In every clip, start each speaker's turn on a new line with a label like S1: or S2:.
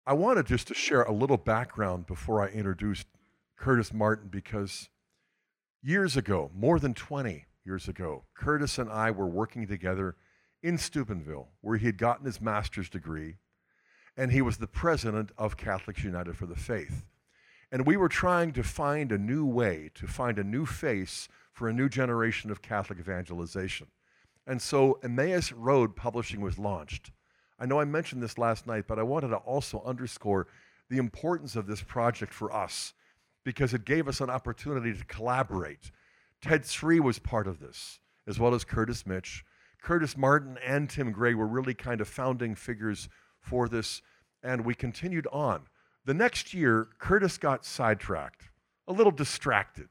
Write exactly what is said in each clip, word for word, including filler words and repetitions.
S1: I wanted just to share a little background before I introduced Curtis Martin because years ago, more than twenty years ago, Curtis and I were working together in Steubenville, where he had gotten his master's degree, and he was the president of Catholics United for the Faith. And we were trying to find a new way, to find a new face for a new generation of Catholic evangelization. And so Emmaus Road Publishing was launched. I know I mentioned this last night, but I wanted to also underscore the importance of this project for us because it gave us an opportunity to collaborate. Ted Sri was part of this, as well as Curtis Mitch. Curtis Martin and Tim Gray were really kind of founding figures for this, and we continued on. The next year, Curtis got sidetracked, a little distracted.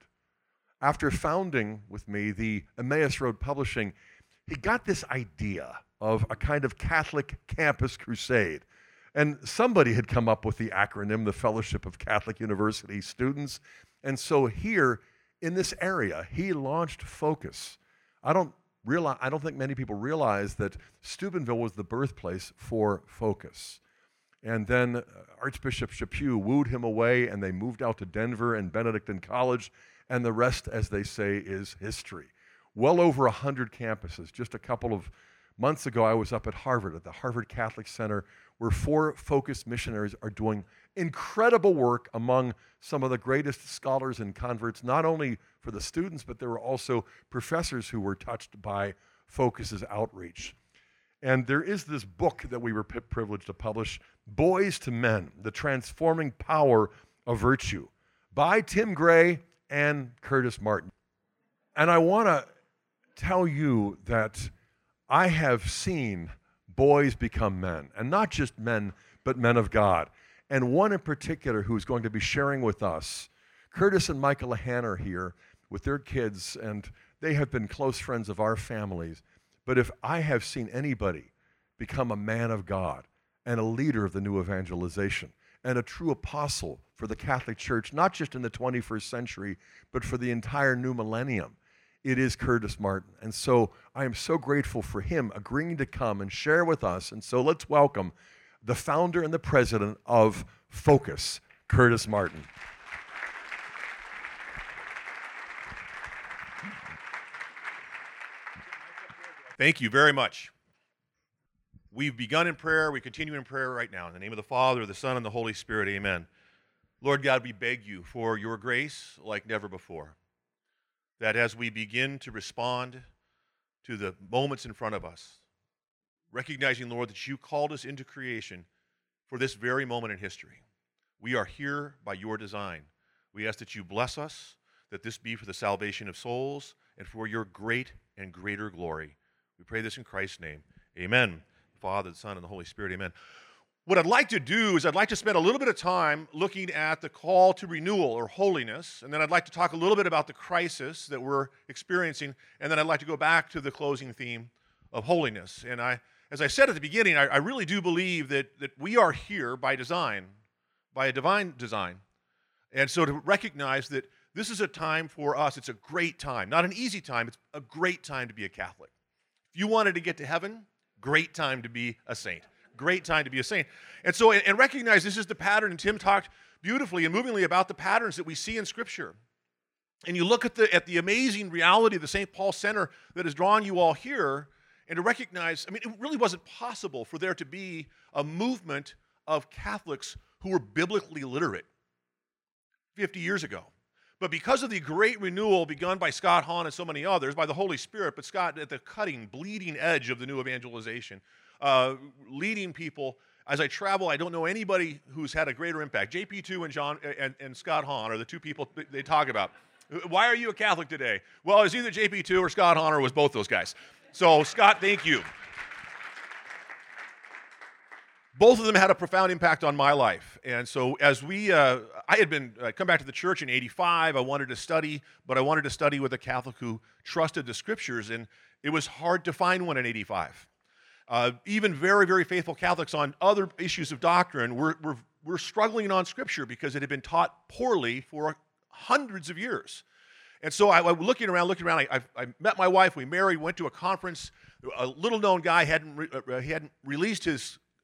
S1: After founding with me the Emmaus Road Publishing, he got this idea of a kind of Catholic campus crusade. And somebody had come up with the acronym, the Fellowship of Catholic University Students. And so here in this area, he launched Focus. I don't realize, I don't think many people realize that Steubenville was the birthplace for Focus. And then uh, Archbishop Chaput wooed him away, and they moved out to Denver and Benedictine College, and the rest, as they say, is history. Well over one hundred campuses. Just a couple of months ago, I was up at Harvard, at the Harvard Catholic Center, where four Focus missionaries are doing incredible work among some of the greatest scholars and converts, not only for the students, but there were also professors who were touched by Focus's outreach. And there is this book that we were p- privileged to publish, Boys to Men, The Transforming Power of Virtue, by Tim Gray and Curtis Martin. And I want to tell you that I have seen boys become men, and not just men, but men of God. And one in particular who's going to be sharing with us, Curtis and Michael Lahan are here with their kids, and they have been close friends of our families. But if I have seen anybody become a man of God and a leader of the new evangelization and a true apostle for the Catholic Church, not just in the twenty-first century, but for the entire new millennium, it is Curtis Martin. And so I am so grateful for him agreeing to come and share with us. And so let's welcome the founder and the president of Focus, Curtis Martin.
S2: Thank you very much. We've begun in prayer. We continue in prayer right now. In the name of the Father, the Son, and the Holy Spirit, amen. Lord God, we beg you for your grace like never before, that as we begin to respond to the moments in front of us, recognizing, Lord, that you called us into creation for this very moment in history. We are here by your design. We ask that you bless us, that this be for the salvation of souls and for your great and greater glory. We pray this in Christ's name. Amen. Father, the Son, and the Holy Spirit. Amen. What I'd like to do is I'd like to spend a little bit of time looking at the call to renewal or holiness, and then I'd like to talk a little bit about the crisis that we're experiencing, and then I'd like to go back to the closing theme of holiness. And I, as I said at the beginning, I, I really do believe that, that we are here by design, by a divine design. And so to recognize that this is a time for us, it's a great time, not an easy time, it's a great time to be a Catholic. If you wanted to get to heaven, great time to be a saint. Great time to be a saint. And so, and recognize this is the pattern, and Tim talked beautifully and movingly about the patterns that we see in Scripture. And you look at the, at the amazing reality of the Saint Paul Center that has drawn you all here, and to recognize, I mean, it really wasn't possible for there to be a movement of Catholics who were biblically literate fifty years ago. But because of the great renewal begun by Scott Hahn and so many others, by the Holy Spirit, but Scott at the cutting, bleeding edge of the new evangelization, uh, leading people, as I travel, I don't know anybody who's had a greater impact. J P two and John and, and Scott Hahn are the two people they talk about. Why are you a Catholic today? Well, it's either J P two or Scott Hahn, or it was both those guys. So, Scott, thank you. Both of them had a profound impact on my life. And so as we, uh, I had been, uh, come back to the church in eighty-five, I wanted to study, but I wanted to study with a Catholic who trusted the Scriptures, and it was hard to find one in eighty-five. Uh, even very, very faithful Catholics on other issues of doctrine were, were, were struggling on Scripture because it had been taught poorly for hundreds of years. And so I, I looking around, looking around, I, I, I met my wife, we married, went to a conference. A little-known guy hadn't, re, uh, he hadn't released his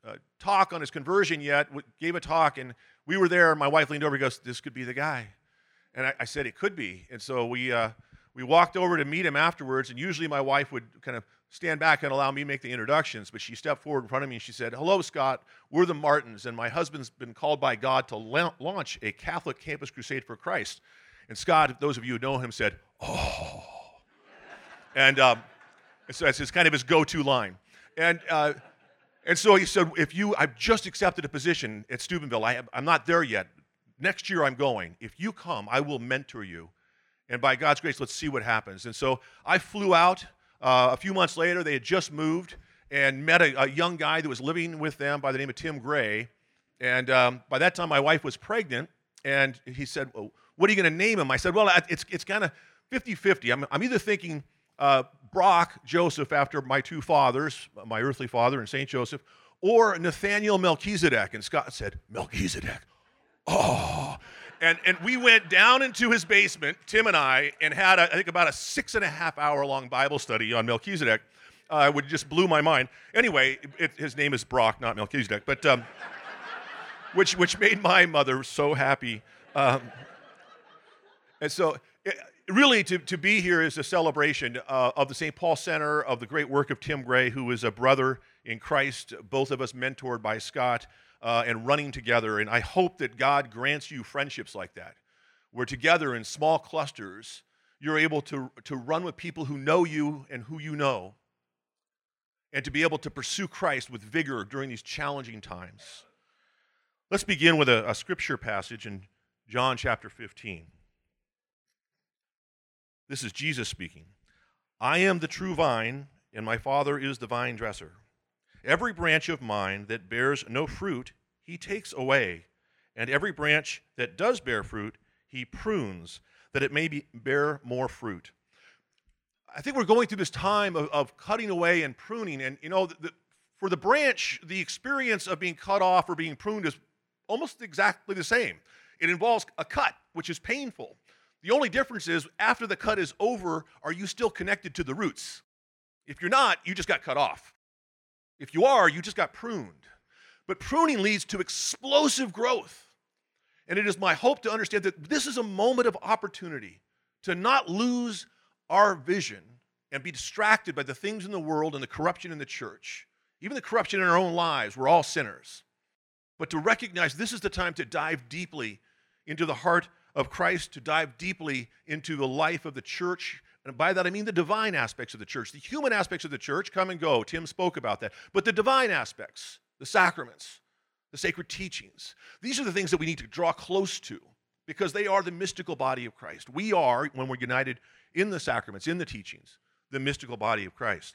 S2: uh, talk on his conversion yet, w- gave a talk, and we were there, and my wife leaned over and goes, this could be the guy. And I, I said, it could be. And so we, uh, we walked over to meet him afterwards, and usually my wife would kind of stand back and allow me to make the introductions, but she stepped forward in front of me and she said, hello, Scott, we're the Martins, and my husband's been called by God to la- launch a Catholic Campus Crusade for Christ. And Scott, those of you who know him, said, oh. And um, so that's his, kind of his go-to line. And uh, and so he said, if you, I've just accepted a position at Steubenville. I have, I'm not there yet. Next year I'm going. If you come, I will mentor you. And by God's grace, let's see what happens. And so I flew out. Uh, a few months later, they had just moved and met a, a young guy that was living with them by the name of Tim Gray. And um, by that time, my wife was pregnant. And he said, well, what are you going to name him? I said, well, it's, it's kind of fifty-fifty. I'm, I'm either thinking uh, Brock Joseph after my two fathers, my earthly father and Saint Joseph, or Nathaniel Melchizedek. And Scott said, Melchizedek. Oh. And, and we went down into his basement, Tim and I, and had, a, I think, about a six and a half hour long Bible study on Melchizedek, uh, which just blew my mind. Anyway, it, his name is Brock, not Melchizedek, but um, which which made my mother so happy. Um, and so, it, really, to, to be here is a celebration uh, of the Saint Paul Center, of the great work of Tim Gray, who is a brother in Christ, both of us mentored by Scott. Uh, and running together, and I hope that God grants you friendships like that, where together in small clusters, you're able to, to run with people who know you and who you know, and to be able to pursue Christ with vigor during these challenging times. Let's begin with a, a scripture passage in John chapter fifteen. This is Jesus speaking. I am the true vine, and my Father is the vine dresser. Every branch of mine that bears no fruit, he takes away, and every branch that does bear fruit, he prunes, that it may be, bear more fruit. I think we're going through this time of, of cutting away and pruning, and you know, the, the, for the branch, the experience of being cut off or being pruned is almost exactly the same. It involves a cut, which is painful. The only difference is, after the cut is over, are you still connected to the roots? If you're not, you just got cut off. If you are, you just got pruned. But pruning leads to explosive growth. And it is my hope to understand that this is a moment of opportunity to not lose our vision and be distracted by the things in the world and the corruption in the church, even the corruption in our own lives. We're all sinners. But to recognize this is the time to dive deeply into the heart of Christ, to dive deeply into the life of the church. And by that, I mean the divine aspects of the church. The human aspects of the church come and go. Tim spoke about that. But the divine aspects, the sacraments, the sacred teachings, these are the things that we need to draw close to because they are the mystical body of Christ. We are, when we're united in the sacraments, in the teachings, the mystical body of Christ.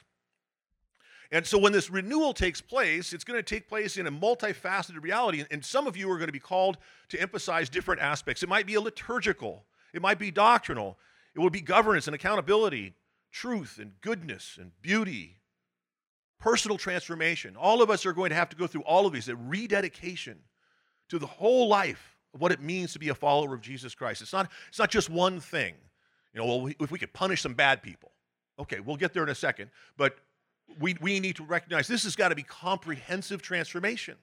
S2: And so when this renewal takes place, it's going to take place in a multifaceted reality. And some of you are going to be called to emphasize different aspects. It might be a liturgical. It might be doctrinal. It will be governance and accountability, truth and goodness and beauty, personal transformation. All of us are going to have to go through all of these, a rededication to the whole life of what it means to be a follower of Jesus Christ. It's not, it's not just one thing. You know, well, if we could punish some bad people. Okay, we'll get there in a second. But we, we need to recognize this has got to be comprehensive transformation.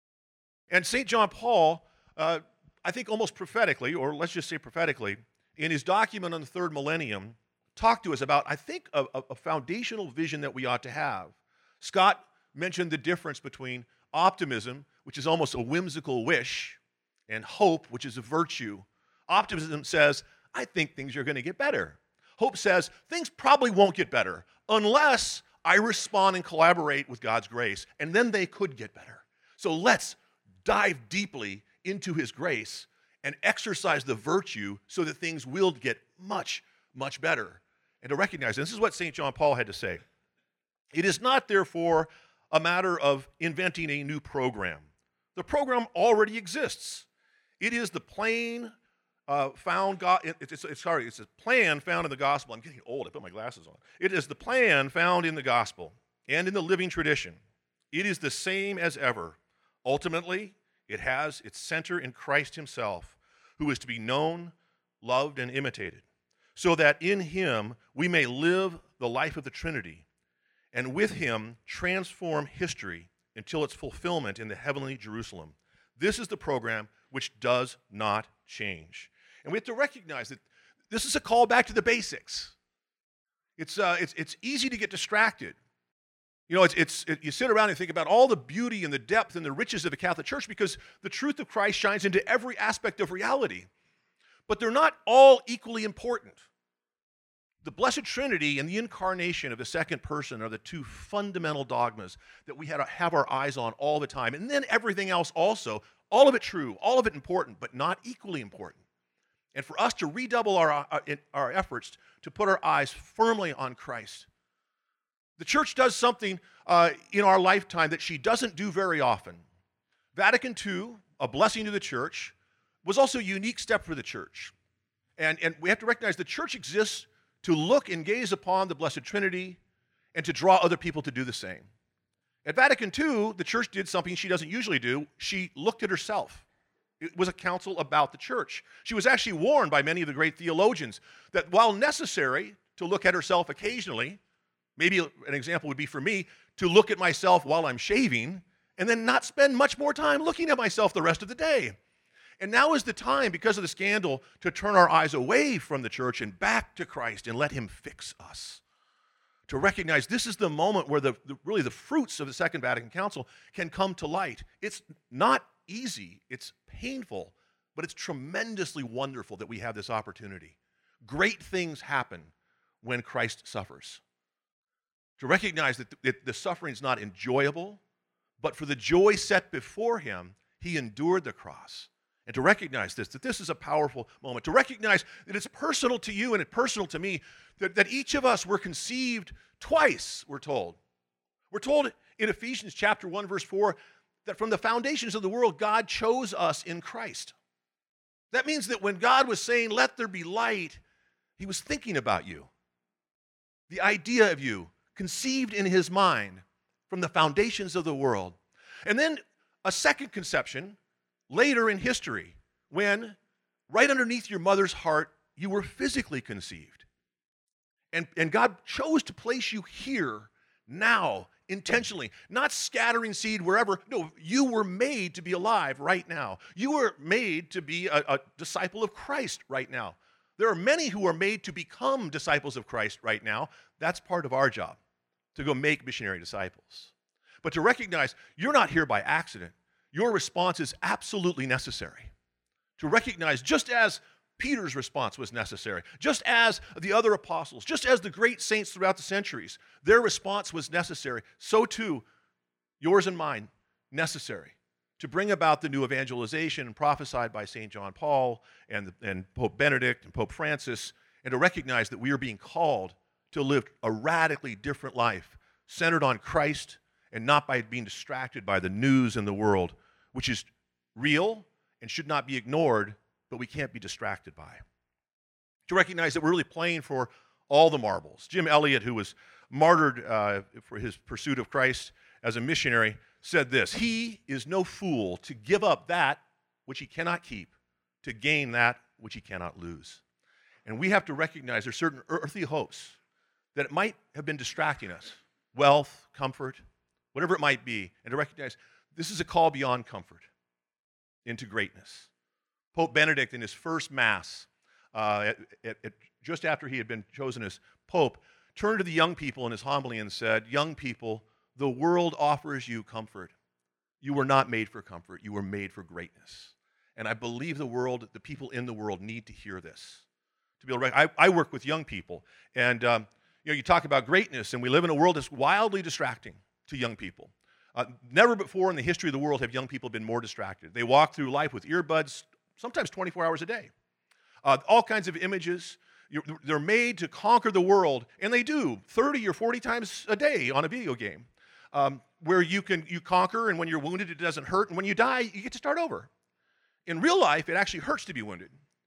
S2: And Saint John Paul, uh, I think almost prophetically, or let's just say prophetically, in his document on the third millennium, talked to us about, I think, a, a foundational vision that we ought to have. Scott mentioned the difference between optimism, which is almost a whimsical wish, and hope, which is a virtue. Optimism says, I think things are going to get better. Hope says, things probably won't get better unless I respond and collaborate with God's grace, and then they could get better. So let's dive deeply into his grace and exercise the virtue so that things will get much, much better. And to recognize, and this is what Saint John Paul had to say, it is not, therefore, a matter of inventing a new program. The program already exists. It is the plain uh, found, go- it's, it's, it's, sorry, it's a plan found in the gospel. I'm getting old, I put my glasses on. It is the plan found in the gospel and in the living tradition. It is the same as ever. Ultimately, it has its center in Christ himself, who is to be known, loved, and imitated, so that in him we may live the life of the Trinity, and with him transform history until its fulfillment in the heavenly Jerusalem. This is the program which does not change. And we have to recognize that this is a call back to the basics. It's, uh, it's, it's easy to get distracted. You know, it's, it's, it, you sit around and think about all the beauty and the depth and the riches of the Catholic Church because the truth of Christ shines into every aspect of reality. But they're not all equally important. The Blessed Trinity and the incarnation of the second person are the two fundamental dogmas that we had to have our eyes on all the time. And then everything else also, all of it true, all of it important, but not equally important. And for us to redouble our, uh, our efforts to put our eyes firmly on Christ. The church does something uh, in our lifetime that she doesn't do very often. Vatican Two, a blessing to the church, was also a unique step for the church. And, and we have to recognize the church exists to look and gaze upon the Blessed Trinity and to draw other people to do the same. At Vatican Two, the church did something she doesn't usually do. She looked at herself. It was a council about the church. She was actually warned by many of the great theologians that while necessary to look at herself occasionally, maybe an example would be for me to look at myself while I'm shaving and then not spend much more time looking at myself the rest of the day. And now is the time, because of the scandal, to turn our eyes away from the church and back to Christ and let him fix us. To recognize this is the moment where the, the really the fruits of the Second Vatican Council can come to light. It's not easy, it's painful, but it's tremendously wonderful that we have this opportunity. Great things happen when Christ suffers. To recognize that the, the suffering is not enjoyable, but for the joy set before him, he endured the cross. And to recognize this, that this is a powerful moment. To recognize that it's personal to you and it's personal to me, that, that each of us were conceived twice, we're told. We're told in Ephesians chapter one, verse four, that from the foundations of the world, God chose us in Christ. That means that when God was saying, let there be light, he was thinking about you. The idea of you, conceived in his mind from the foundations of the world. And then a second conception, later in history, when right underneath your mother's heart, you were physically conceived. And, and God chose to place you here, now, intentionally, not scattering seed wherever. No, you were made to be alive right now. You were made to be a, a disciple of Christ right now. There are many who are made to become disciples of Christ right now. That's part of our job, to go make missionary disciples. But to recognize you're not here by accident. Your response is absolutely necessary. To recognize, just as Peter's response was necessary, just as the other apostles, just as the great saints throughout the centuries, their response was necessary, so too, yours and mine, necessary to bring about the new evangelization prophesied by Saint John Paul and, and Pope Benedict and Pope Francis, and to recognize that we are being called to live a radically different life, centered on Christ and not by being distracted by the news in the world, which is real and should not be ignored, but we can't be distracted by. To recognize that we're really playing for all the marbles. Jim Elliot, who was martyred uh, for his pursuit of Christ as a missionary, said this: he is no fool to give up that which he cannot keep to gain that which he cannot lose. And we have to recognize there's certain earthly hopes that it might have been distracting us. Wealth, comfort, whatever it might be, and to recognize this is a call beyond comfort into greatness. Pope Benedict, in his first Mass, uh, at, at, at, just after he had been chosen as Pope, turned to the young people in his homily and said, young people, the world offers you comfort. You were not made for comfort. You were made for greatness. And I believe the world, the people in the world need to hear this. To be able to, I, I work with young people, and um, you know, you talk about greatness, and we live in a world that's wildly distracting to young people. Uh, never before in the history of the world have young people been more distracted. They walk through life with earbuds, sometimes twenty-four hours a day. Uh, all kinds of images. You're, they're made to conquer the world, and they do thirty or forty times a day on a video game, um, where you can you conquer, and when you're wounded, it doesn't hurt, and when you die, you get to start over. In real life, it actually hurts to be wounded,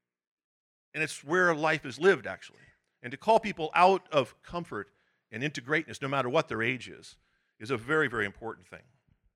S2: and it's where life is lived, actually. And to call people out of comfort and into greatness, no matter what their age is, is a very, very important thing.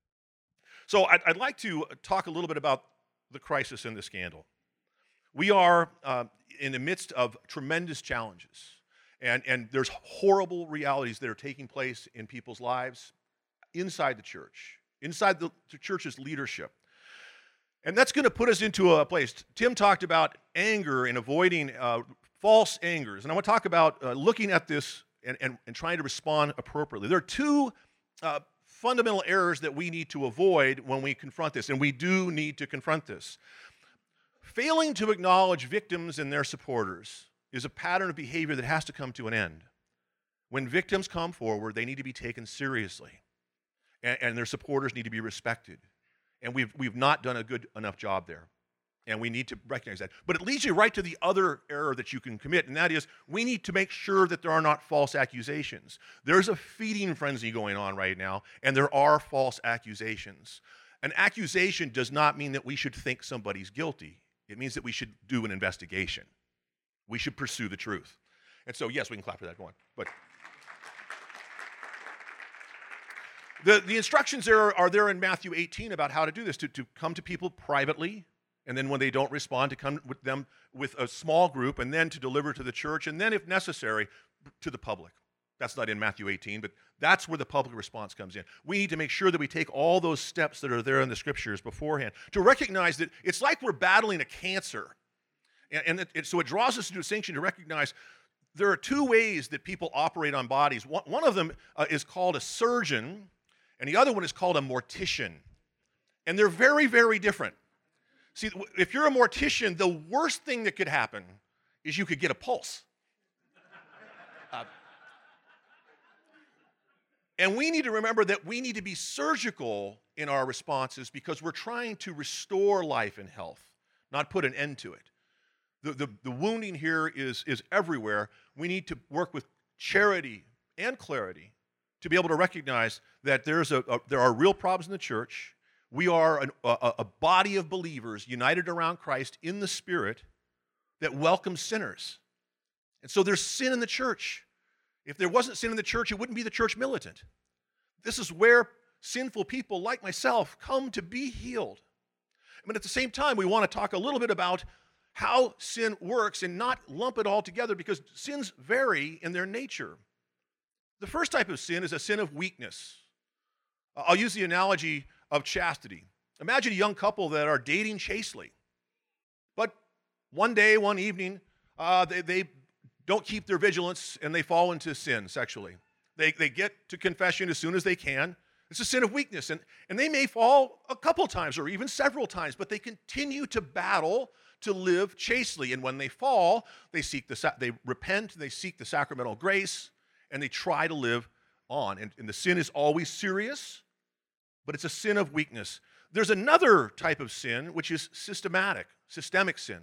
S2: So I'd, I'd like to talk a little bit about the crisis and the scandal. We are uh, in the midst of tremendous challenges, and, and there's horrible realities that are taking place in people's lives inside the church, inside the, the church's leadership. And that's going to put us into a place. Tim talked about anger and avoiding uh, false angers. And I want to talk about uh, looking at this and, and, and trying to respond appropriately. There are two uh, fundamental errors that we need to avoid when we confront this, and we do need to confront this. Failing to acknowledge victims and their supporters is a pattern of behavior that has to come to an end. When victims come forward, they need to be taken seriously, and, and their supporters need to be respected. And we've, we've not done a good enough job there. And we need to recognize that. But it leads you right to the other error that you can commit, and that is we need to make sure that there are not false accusations. There's a feeding frenzy going on right now, and there are false accusations. An accusation does not mean that we should think somebody's guilty. It means that we should do an investigation. We should pursue the truth. And so, yes, we can clap for that. Go on. But The, the instructions there are there in Matthew eighteen about how to do this, to, to come to people privately, and then when they don't respond, to come with them with a small group, and then to deliver to the church, and then, if necessary, to the public. That's not in Matthew eighteen, but that's where the public response comes in. We need to make sure that we take all those steps that are there in the scriptures beforehand to recognize that it's like we're battling a cancer. And, and it, it, so it draws us to distinction to recognize there are two ways that people operate on bodies. One, one of them uh, is called a surgeon, and the other one is called a mortician. And they're very, very different. See, if you're a mortician, the worst thing that could happen is you could get a pulse. Uh, and we need to remember that we need to be surgical in our responses because we're trying to restore life and health, not put an end to it. The, the, the wounding here is, is everywhere. We need to work with charity and clarity to be able to recognize that there's a, a, there are real problems in the church. We are an, a, a body of believers united around Christ in the Spirit that welcomes sinners. And so there's sin in the church. If there wasn't sin in the church, it wouldn't be the church militant. This is where sinful people like myself come to be healed. But at the same time, we want to talk a little bit about how sin works and not lump it all together because sins vary in their nature. The first type of sin is a sin of weakness. I'll use the analogy of chastity. Imagine a young couple that are dating chastely, but one day, one evening, uh, they, they don't keep their vigilance and they fall into sin sexually. They, they get to confession as soon as they can. It's a sin of weakness, and, and they may fall a couple times or even several times, but they continue to battle to live chastely. And when they fall, they seek the they repent, they seek the sacramental grace, and they try to live on. And, and the sin is always serious, but it's a sin of weakness. There's another type of sin, which is systematic, systemic sin.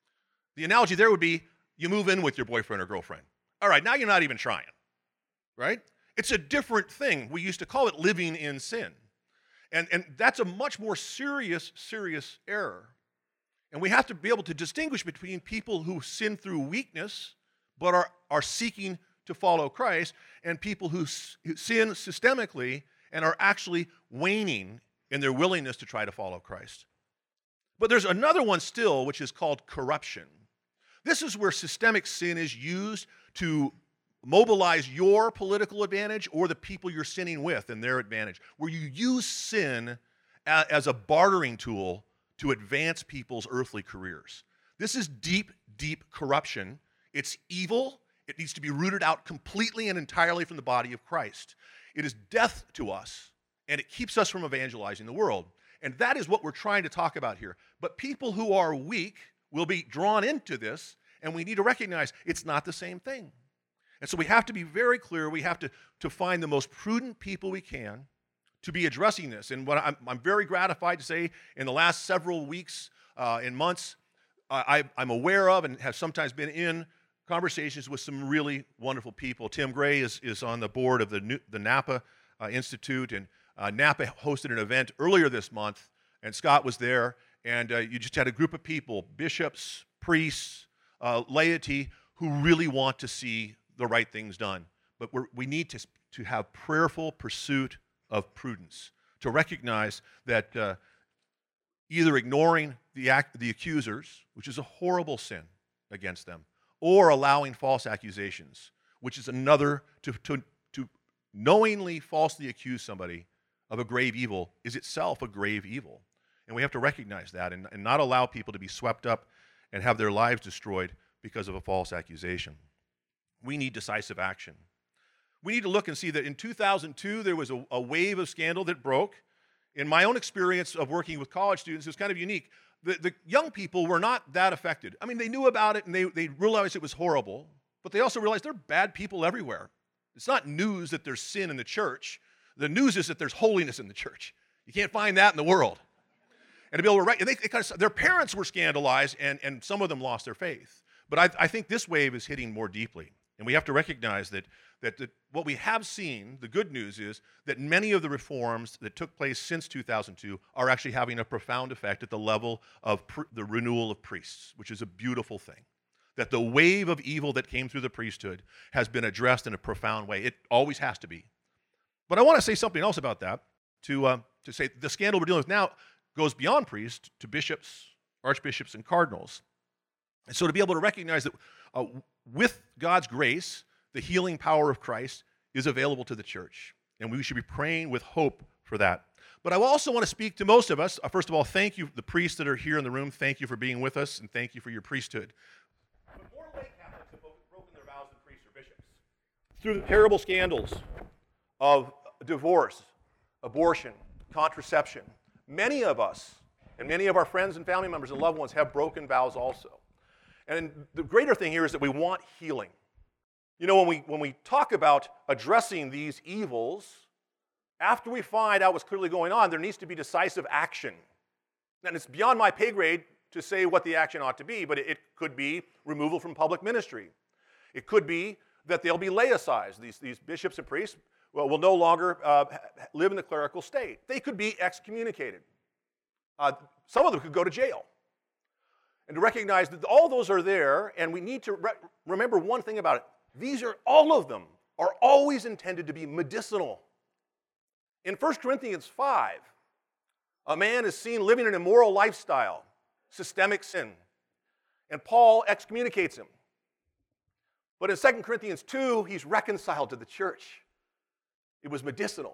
S2: The analogy there would be you move in with your boyfriend or girlfriend. All right, now you're not even trying, right? It's a different thing. We used to call it living in sin. And, and that's a much more serious, serious error. And we have to be able to distinguish between people who sin through weakness but are, are seeking to follow Christ and people who, who sin systemically and are actually waning in their willingness to try to follow Christ. But there's another one still, which is called corruption. This is where systemic sin is used to mobilize your political advantage or the people you're sinning with and their advantage, where you use sin a, as a bartering tool to advance people's earthly careers. This is deep, deep corruption. It's evil. It needs to be rooted out completely and entirely from the body of Christ. It is death to us, and it keeps us from evangelizing the world. And that is what we're trying to talk about here. But people who are weak will be drawn into this, and we need to recognize it's not the same thing. And so we have to be very clear. We have to, to find the most prudent people we can to be addressing this. And what I'm, I'm very gratified to say in the last several weeks uh, and months, uh, I, I'm aware of and have sometimes been in conversations with some really wonderful people. Tim Gray is, is on the board of the, New, the Napa uh, Institute, and uh, Napa hosted an event earlier this month, and Scott was there, and uh, you just had a group of people, bishops, priests, uh, laity, who really want to see the right things done. But we're, we need to, to have prayerful pursuit of prudence, to recognize that uh, either ignoring the, act, the accusers, which is a horrible sin against them, or allowing false accusations, which is another, to, to, to knowingly falsely accuse somebody of a grave evil is itself a grave evil. And we have to recognize that and, and not allow people to be swept up and have their lives destroyed because of a false accusation. We need decisive action. We need to look and see that in two thousand two, there was a, a wave of scandal that broke. In my own experience of working with college students, it was kind of unique. The, the young people were not that affected. I mean, they knew about it and they, they realized it was horrible, but they also realized there are bad people everywhere. It's not news that there's sin in the church. The news is that there's holiness in the church. You can't find that in the world. And to be able to write, they, they kind of, their parents were scandalized, and, and some of them lost their faith. But I, I think this wave is hitting more deeply. And we have to recognize that, that the, what we have seen, the good news is that many of the reforms that took place since two thousand two are actually having a profound effect at the level of pr- the renewal of priests, which is a beautiful thing. That the wave of evil that came through the priesthood has been addressed in a profound way. It always has to be. But I want to say something else about that, to, uh, to say the scandal we're dealing with now goes beyond priests to bishops, archbishops, and cardinals. And so to be able to recognize that uh, with God's grace, the healing power of Christ is available to the church. And we should be praying with hope for that. But I also want to speak to most of us. Uh, first of all, thank you, the priests that are here in the room. Thank you for being with us, and thank you for your priesthood. But more lay Catholics have broken their vows than priests or bishops. Through the terrible scandals of divorce, abortion, contraception, many of us and many of our friends and family members and loved ones have broken vows also. And the greater thing here is that we want healing. You know, when we, when we talk about addressing these evils, after we find out what's clearly going on, there needs to be decisive action. And it's beyond my pay grade to say what the action ought to be, but it could be removal from public ministry. It could be that they'll be laicized. These, these bishops and priests well, will no longer uh, live in the clerical state. They could be excommunicated. Uh, some of them could go to jail. And to recognize that all those are there, and we need to re- remember one thing about it. These are, all of them, are always intended to be medicinal. In First Corinthians five, a man is seen living an immoral lifestyle, systemic sin, and Paul excommunicates him. But in Second Corinthians two, he's reconciled to the church. It was medicinal.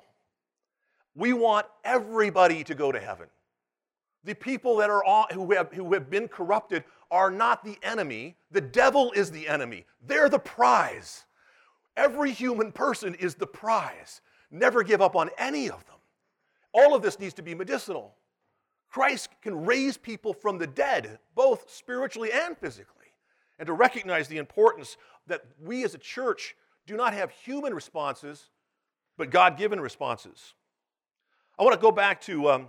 S2: We want everybody to go to heaven. The people that are on, who, have, who have been corrupted are not the enemy. The devil is the enemy. They're the prize. Every human person is the prize. Never give up on any of them. All of this needs to be medicinal. Christ can raise people from the dead, both spiritually and physically. And to recognize the importance that we as a church do not have human responses, but God-given responses. I want to go back to um,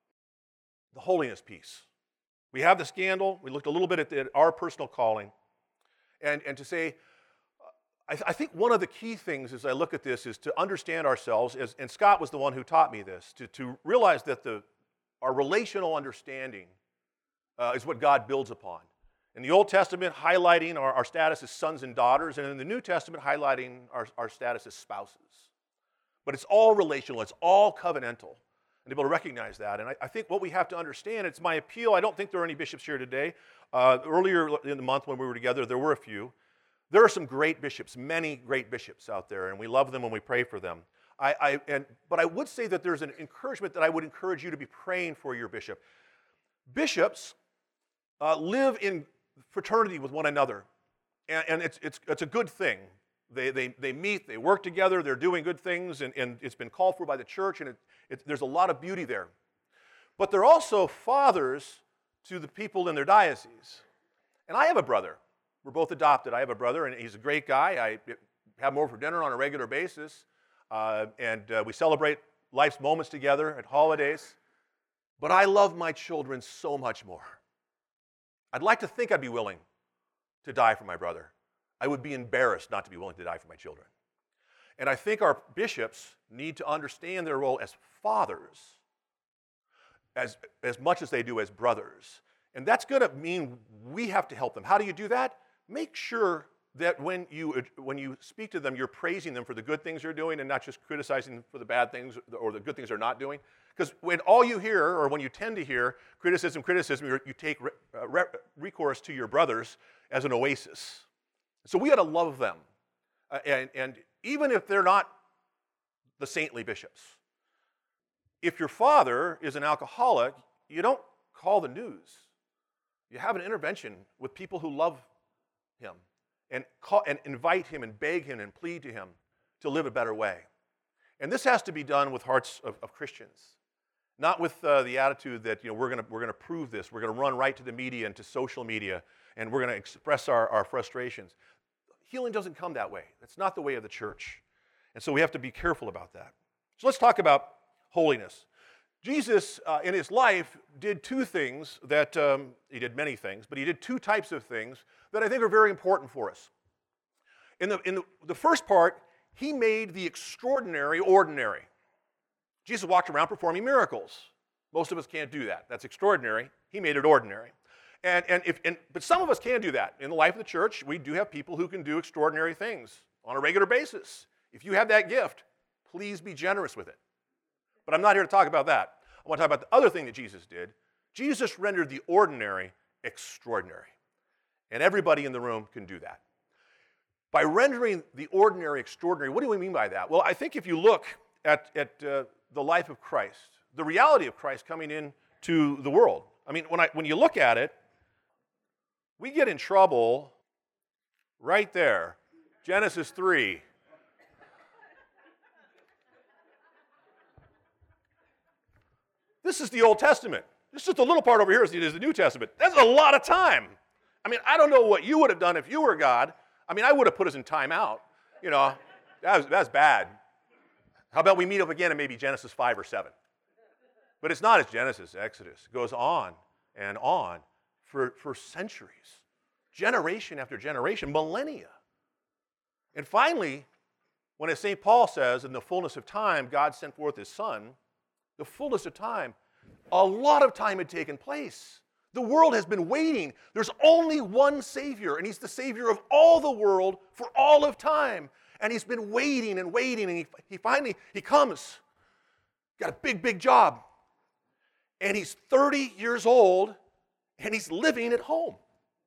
S2: the holiness piece. We have the scandal. We looked a little bit at, the, at our personal calling. And, and to say, I, th- I think one of the key things as I look at this is to understand ourselves, as, and Scott was the one who taught me this, to, to realize that the, our relational understanding uh, is what God builds upon. In the Old Testament, highlighting our, our status as sons and daughters, and in the New Testament, highlighting our, our status as spouses. But it's all relational. It's all covenantal. And to be able to recognize that. And I, I think what we have to understand, it's my appeal. I don't think there are any bishops here today. Uh, earlier in the month when we were together, there were a few. There are some great bishops, many great bishops out there, and we love them and we pray for them. I, I, and, but I would say that there's an encouragement that I would encourage you to be praying for your bishop. Bishops uh, live in fraternity with one another, and, and it's, it's, it's a good thing. They, they, they meet, they work together, they're doing good things, and, and it's been called for by the church, and it, it, there's a lot of beauty there. But they're also fathers to the people in their diocese. And I have a brother. We're both adopted. I have a brother, and he's a great guy. I have him over for dinner on a regular basis, uh, and uh, we celebrate life's moments together at holidays. But I love my children so much more. I'd like to think I'd be willing to die for my brother. I would be embarrassed not to be willing to die for my children. And I think our bishops need to understand their role as fathers as, as much as they do as brothers. And that's going to mean we have to help them. How do you do that? Make sure that when you, when you speak to them, you're praising them for the good things they're doing and not just criticizing them for the bad things or the good things they're not doing. Because when all you hear, or when you tend to hear criticism, criticism, you take re- re- recourse to your brothers as an oasis. So we got to love them. Uh, and, and even if they're not the saintly bishops, If your father is an alcoholic, you don't call the news. You have an intervention with people who love him and, call, and invite him and beg him and plead to him to live a better way. And this has to be done with hearts of, of Christians, not with uh, the attitude that, you know, we're going we're gonna prove this. We're going to run right to the media and to social media, and we're going to express our, our frustrations. Healing doesn't come that way. That's not the way of the church. And so we have to be careful about that. So let's talk about holiness. Jesus, uh, in his life, did two things that, um, he did many things, but he did two types of things that I think are very important for us. In the, in the, the first part, he made the extraordinary ordinary. Jesus walked around performing miracles. Most of us can't do that. That's extraordinary. He made it ordinary. And, and if, and, but some of us can do that. In the life of the church, we do have people who can do extraordinary things on a regular basis. If you have that gift, please be generous with it. But I'm not here to talk about that. I want to talk about the other thing that Jesus did. Jesus rendered the ordinary extraordinary. And everybody in the room can do that. By rendering the ordinary extraordinary, what do we mean by that? Well, I think if you look at, at uh, the life of Christ, the reality of Christ coming into the world. I mean, when, I, when you look at it, we get in trouble right there. Genesis three. This is the Old Testament. This is just a little part over here is the New Testament. That's a lot of time. I mean, I don't know what you would have done if you were God. I mean, I would have put us in time out. You know, that was, that's bad. How about we meet up again in maybe Genesis five or seven? But it's not as Genesis, Exodus. It goes on and on for, for centuries, generation after generation, millennia. And finally, when as Saint Paul says, in the fullness of time, God sent forth his Son, the fullness of time, a lot of time had taken place. The world has been waiting. There's only one Savior, and he's the Savior of all the world for all of time. And he's been waiting and waiting, and he, he finally, he comes. Got a big, big job. And he's thirty years old, and he's living at home.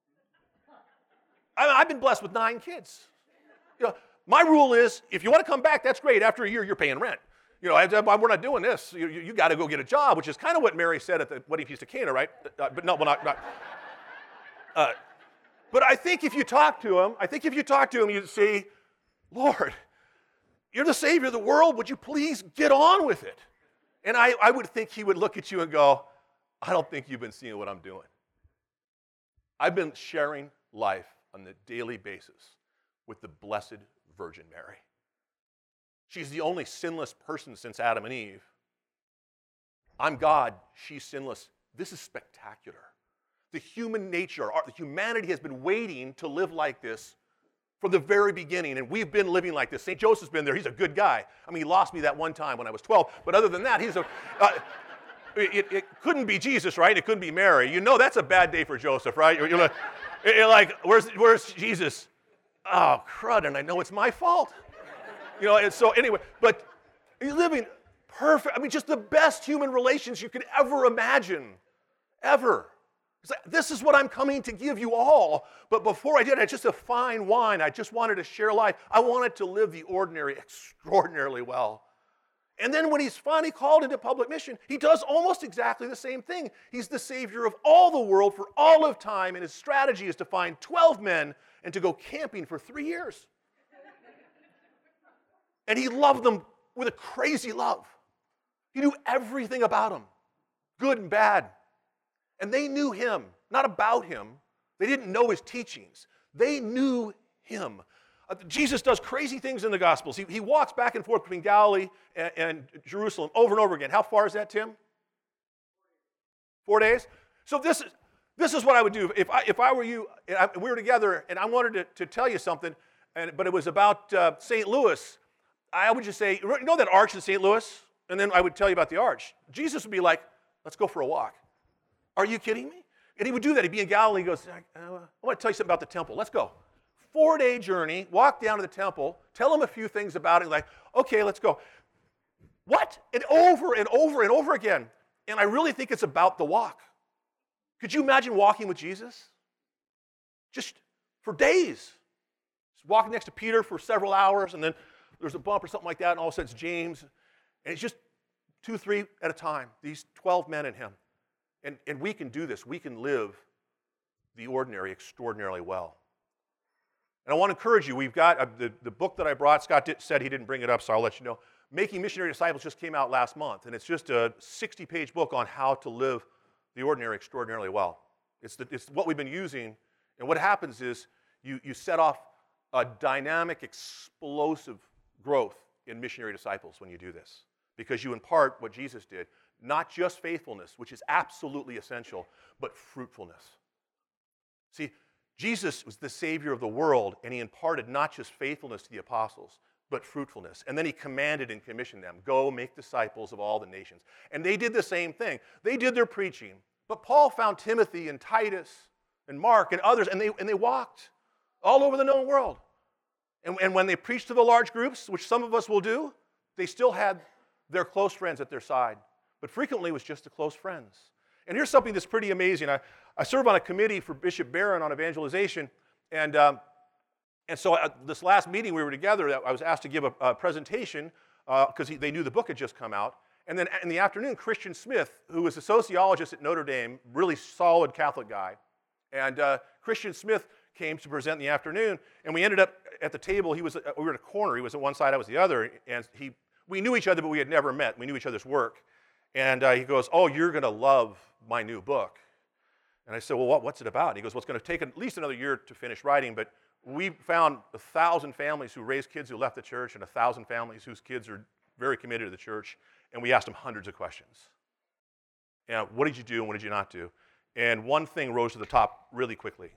S2: I, I've been blessed with nine kids. You know, my rule is, if you want to come back, that's great. After a year, you're paying rent. You know, I, I, we're not doing this. You, you, you got to go get a job, which is kind of what Mary said at the wedding feast of Cana, right? Uh, but no, well, not. not uh, but I think if you talk to him, I think if you talk to him, you'd say, Lord, you're the Savior of the world. Would you please get on with it? And I, I would think he would look at you and go, I don't think you've been seeing what I'm doing. I've been sharing life on a daily basis with the Blessed Virgin Mary. She's the only sinless person since Adam and Eve. I'm God, she's sinless. This is spectacular. The human nature, our, the humanity has been waiting to live like this from the very beginning, and we've been living like this. Saint Joseph's been there. He's a good guy. I mean, he lost me that one time when I was twelve, but other than that, he's a... Uh, it, it couldn't be Jesus, right? It couldn't be Mary. You know that's a bad day for Joseph, right? You're, you're, like, you're like, where's, where's Jesus? Oh, crud, and I know it's my fault. You know, and so anyway, but he's living perfect, I mean, just the best human relations you could ever imagine, ever. It's like, this is what I'm coming to give you all, but before I did, I had just a fine wine. I just wanted to share life. I wanted to live the ordinary extraordinarily well. And then when he's finally called into public mission, he does almost exactly the same thing. He's the Savior of all the world for all of time, and his strategy is to find twelve men and to go camping for three years. And he loved them with a crazy love. He knew everything about them, good and bad. And they knew him, not about him. They didn't know his teachings. They knew him. Uh, Jesus does crazy things in the Gospels. He, he walks back and forth between Galilee and, and Jerusalem over and over again. How far is that, Tim? Four days? So this is, this is what I would do. If I, if I were you, and I, we were together, and I wanted to, to tell you something, and, but it was about uh, Saint Louis, I would just say, you know that arch in Saint Louis? And then I would tell you about the arch. Jesus would be like, let's go for a walk. Are you kidding me? And he would do that. He'd be in Galilee. He goes, I, I want to tell you something about the temple. Let's go. Four-day journey, walk down to the temple, tell him a few things about it, like, okay, let's go. What? And over and over and over again. And I really think it's about the walk. Could you imagine walking with Jesus? Just for days. Just walking next to Peter for several hours, and then there's a bump or something like that, and all of a sudden it's James. And it's just two, three at a time, these twelve men and him. And, and we can do this. We can live the ordinary extraordinarily well. And I want to encourage you, we've got uh, the, the book that I brought, Scott did, said he didn't bring it up, so I'll let you know. Making Missionary Disciples just came out last month, and it's just a sixty-page book on how to live the ordinary extraordinarily well. It's, the, it's what we've been using, and what happens is you, you set off a dynamic, explosive growth in missionary disciples when you do this, because you impart what Jesus did, not just faithfulness, which is absolutely essential, but fruitfulness. See, Jesus was the Savior of the world, and he imparted not just faithfulness to the apostles, but fruitfulness. And then he commanded and commissioned them, go make disciples of all the nations. And they did the same thing. They did their preaching, but Paul found Timothy and Titus and Mark and others, and they, and they walked all over the known world. And, and when they preached to the large groups, which some of us will do, they still had their close friends at their side. But frequently it was just the close friends. And here's something that's pretty amazing. I, I serve on a committee for Bishop Barron on evangelization, and, um, and so at this last meeting we were together, I was asked to give a, a presentation because uh, they knew the book had just come out. And then in the afternoon, Christian Smith, who was a sociologist at Notre Dame, really solid Catholic guy, and uh, Christian Smith came to present in the afternoon, and we ended up at the table. He was, we were in a corner. He was at one side, I was the other, and he, we knew each other, but we had never met. We knew each other's work. And uh, he goes, oh, you're going to love my new book. And I said, well, what, what's it about? And he goes, well, it's going to take at least another year to finish writing, but we found a thousand families who raised kids who left the church and a thousand families whose kids are very committed to the church, and we asked them hundreds of questions. And what did you do and what did you not do? And one thing rose to the top really quickly.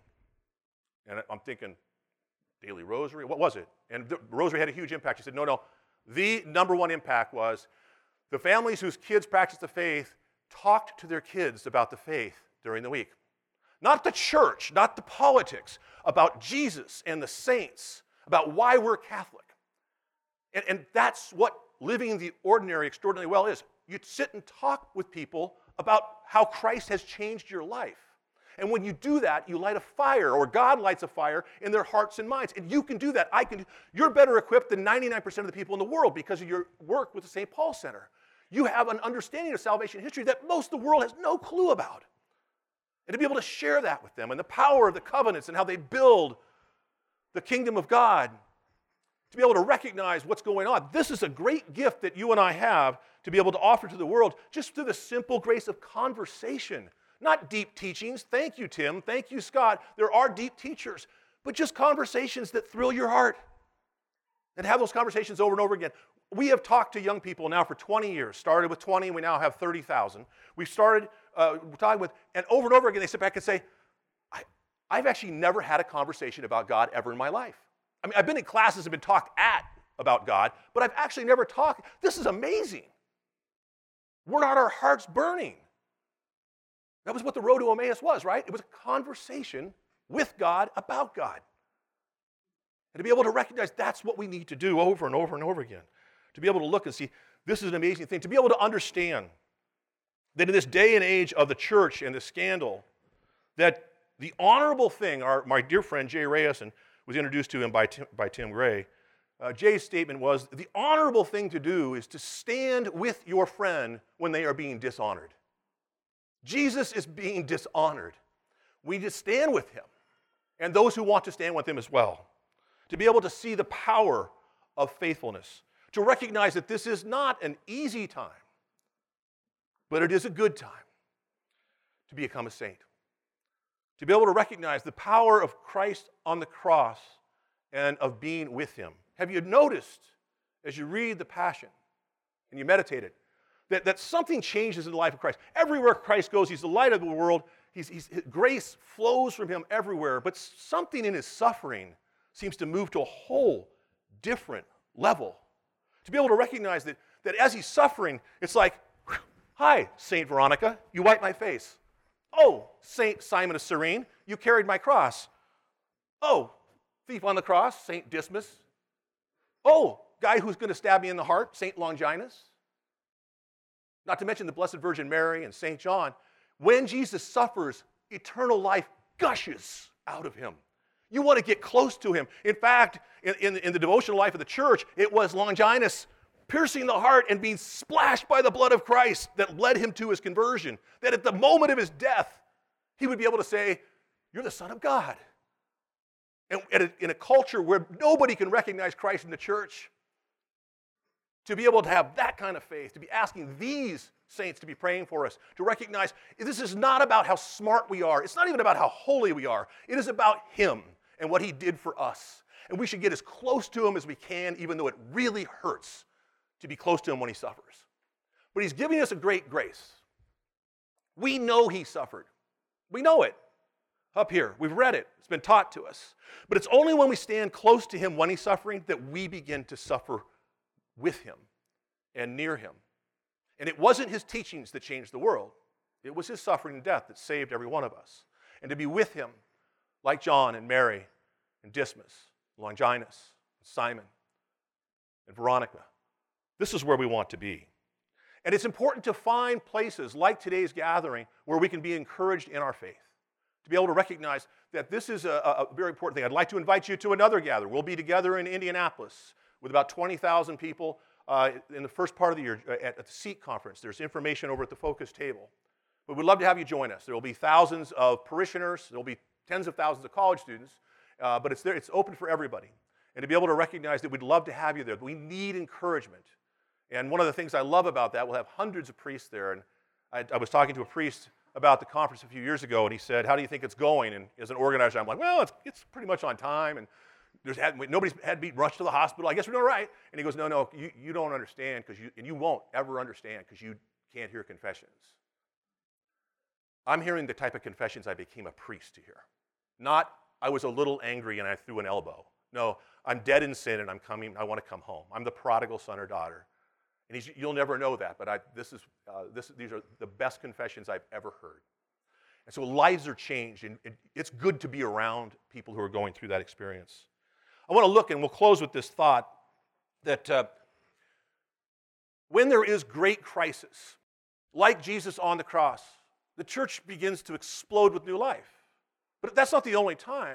S2: And I'm thinking, daily rosary? What was it? And the rosary had a huge impact. He said, no, no. The number one impact was the families whose kids practiced the faith talked to their kids about the faith during the week. Not the church, not the politics, about Jesus and the saints, about why we're Catholic. And, and that's what living the ordinary extraordinarily well is. You sit and talk with people about how Christ has changed your life. And when you do that, you light a fire, or God lights a fire in their hearts and minds. And you can do that. I can. You're better equipped than ninety-nine percent of the people in the world because of your work with the Saint Paul Center. You have an understanding of salvation history that most of the world has no clue about. And to be able to share that with them and the power of the covenants and how they build the kingdom of God, to be able to recognize what's going on. This is a great gift that you and I have to be able to offer to the world just through the simple grace of conversation. Not deep teachings. Thank you, Tim. Thank you, Scott. There are deep teachers, but just conversations that thrill your heart. And have those conversations over and over again. We have talked to young people now for twenty years. Started with twenty, and we now have thirty thousand. We've started uh, talking with, and over and over again, they sit back and say, I, I've actually never had a conversation about God ever in my life. I mean, I've been in classes and been talked at about God, but I've actually never talked. This is amazing. Were not our hearts burning? That was what the road to Emmaus was, right? It was a conversation with God about God. And to be able to recognize that's what we need to do over and over and over again. To be able to look and see, this is an amazing thing. To be able to understand that in this day and age of the church and the scandal, that the honorable thing, our, my dear friend Jay Reyes, and was introduced to him by Tim, by Tim Gray, uh, Jay's statement was, the honorable thing to do is to stand with your friend when they are being dishonored. Jesus is being dishonored. We just stand with him, and those who want to stand with him as well. To be able to see the power of faithfulness, to recognize that this is not an easy time, but it is a good time to become a saint. To be able to recognize the power of Christ on the cross and of being with him. Have you noticed, as you read the Passion and you meditate it, that, that something changes in the life of Christ? Everywhere Christ goes, he's the light of the world. He's, he's, his grace flows from him everywhere, but something in his suffering seems to move to a whole different level. To be able to recognize that, that as he's suffering, it's like, hi, Saint Veronica, you wiped my face. Oh, Saint Simon of Cyrene, you carried my cross. Oh, thief on the cross, Saint Dismas. Oh, guy who's going to stab me in the heart, Saint Longinus. Not to mention the Blessed Virgin Mary and Saint John. When Jesus suffers, eternal life gushes out of him. You want to get close to him. In fact, in, in, in the devotional life of the church, it was Longinus
S3: piercing the heart and being splashed by the blood of Christ that led him to his conversion, that at the moment of his death, he would be able to say, you're the Son of God. And in a culture where nobody can recognize Christ in the church, to be able to have that kind of faith, to be asking these saints to be praying for us, to recognize this is not about how smart we are. It's not even about how holy we are. It is about him and what he did for us. And we should get as close to him as we can, even though it really hurts to be close to him when he suffers. But he's giving us a great grace. We know he suffered. We know it up here. We've read it. It's been taught to us. But it's only when we stand close to him when he's suffering that we begin to suffer with him and near him. And it wasn't his teachings that changed the world. It was his suffering and death that saved every one of us. And to be with him, like John and Mary and Dismas, Longinus, and Simon, and Veronica, this is where we want to be. And it's important to find places like today's gathering where we can be encouraged in our faith, to be able to recognize that this is a, a very important thing. I'd like to invite you to another gathering. We'll be together in Indianapolis with about twenty thousand people uh, in the first part of the year at, at the SEEK conference. There's information over at the focus table. But we'd love to have you join us. There will be thousands of parishioners. There will be tens of thousands of college students. Uh, but it's there. It's open for everybody. And to be able to recognize that we'd love to have you there. We need encouragement. And one of the things I love about that, we'll have hundreds of priests there. And I, I was talking to a priest about the conference a few years ago, and he said, how do you think it's going? And as an organizer, I'm like, well, it's, it's pretty much on time. And There's had, nobody's had to be rushed to the hospital. I guess we're doing all right. And he goes, no, no, you, you don't understand, because you, and you won't ever understand because you can't hear confessions. I'm hearing the type of confessions I became a priest to hear. Not, I was a little angry and I threw an elbow. No, I'm dead in sin and I'm coming, I want to come home. I'm the prodigal son or daughter. And he's, you'll never know that, but I, this is, uh, this, these are the best confessions I've ever heard. And so lives are changed, and it, it's good to be around people who are going through that experience. I want to look, and we'll close with this thought, that uh, when there is great crisis, like Jesus on the cross, the church begins to explode with new life. But that's not the only time.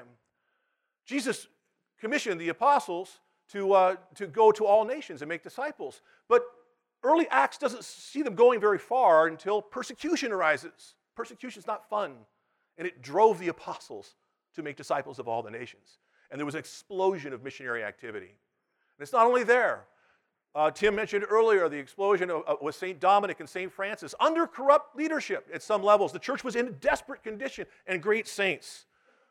S3: Jesus commissioned the apostles to, uh, to go to all nations and make disciples. But early Acts doesn't see them going very far until persecution arises. Persecution is not fun, and it drove the apostles to make disciples of all the nations. And there was an explosion of missionary activity. And it's not only there. Uh, Tim mentioned earlier the explosion of, uh, with Saint Dominic and Saint Francis. Under corrupt leadership at some levels, the church was in desperate condition, and great saints.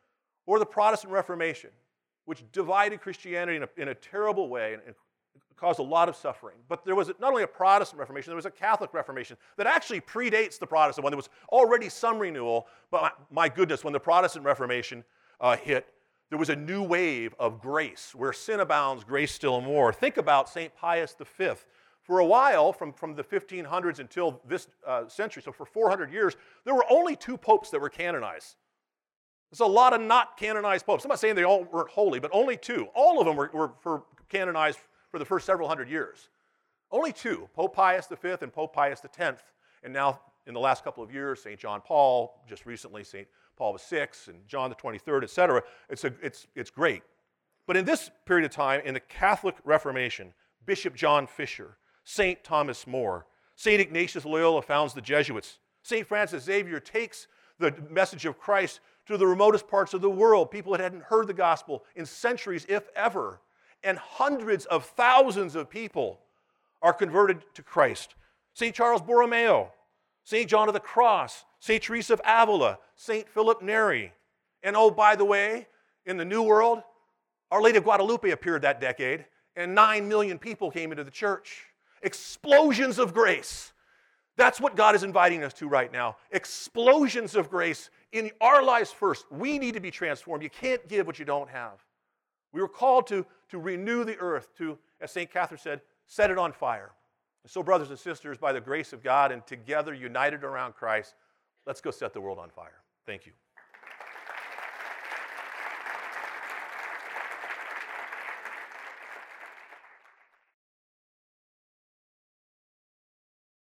S3: Or the Protestant Reformation, which divided Christianity in a, in a terrible way and, and caused a lot of suffering. But there was not only a Protestant Reformation, there was a Catholic Reformation that actually predates the Protestant one. There was already some renewal, but my, my goodness, when the Protestant Reformation uh, hit, there was a new wave of grace. Where sin abounds, grace still more. Think about Saint Pius the Fifth. For a while, from, from the fifteen hundreds until this uh, century, so for four hundred years, there were only two popes that were canonized. There's a lot of not canonized popes. I'm not saying they all weren't holy, but only two. All of them were, were for canonized for the first several hundred years. Only two, Pope Pius the Fifth and Pope Pius the Tenth. And now, in the last couple of years, Saint John Paul, just recently Saint Paul the Sixth, and John the twenty-third, et cetera. It's, a, it's, it's great. But in this period of time, in the Catholic Reformation, Bishop John Fisher, Saint Thomas More, Saint Ignatius Loyola founds the Jesuits. Saint Francis Xavier takes the message of Christ to the remotest parts of the world, people that hadn't heard the gospel in centuries, if ever. And hundreds of thousands of people are converted to Christ. Saint Charles Borromeo, Saint John of the Cross, Saint Teresa of Avila, Saint Philip Neri. And oh, by the way, in the New World, Our Lady of Guadalupe appeared that decade, and nine million people came into the church. Explosions of grace. That's what God is inviting us to right now. Explosions of grace in our lives first. We need to be transformed. You can't give what you don't have. We were called to, to renew the earth, to, as Saint Catherine said, set it on fire. And so, brothers and sisters, by the grace of God and together united around Christ, let's go set the world on fire. Thank you.